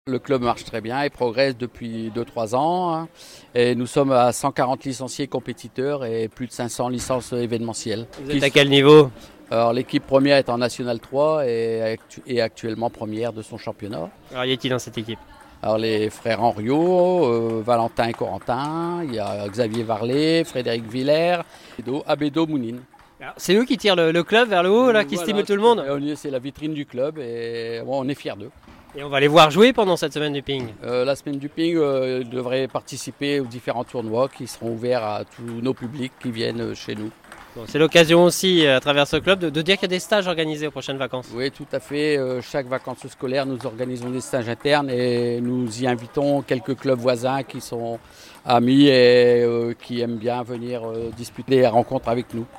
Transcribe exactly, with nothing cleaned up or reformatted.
Le club marche très bien et progresse depuis deux trois ans. hein. Et nous sommes à cent quarante licenciés compétiteurs et plus de cinq cents licences événementielles. Vous êtes à quel niveau? Alors l'équipe première est en National trois et actu- est actuellement première de son championnat. Alors, y a-t-il dans cette équipe? Alors les frères Henriot, euh, Valentin et Corentin, il y a Xavier Varlet, Frédéric Villers, Abédo, Abédo Mounine. Alors, c'est eux qui tirent le, le club vers le haut, là, qui Voilà, stimule tout le monde. et on est- C'est la vitrine du club et bon, on est fiers d'eux. Et on va les voir jouer pendant cette semaine du ping. Euh, la semaine du ping euh, devrait participer aux différents tournois qui seront ouverts à tous nos publics qui viennent chez nous. Bon, c'est l'occasion aussi, à travers ce club, de, de dire qu'il y a des stages organisés aux prochaines vacances. Oui, tout à fait. Euh, chaque vacances scolaires, nous organisons des stages internes et nous y invitons quelques clubs voisins qui sont amis et euh, qui aiment bien venir euh, disputer les rencontres avec nous.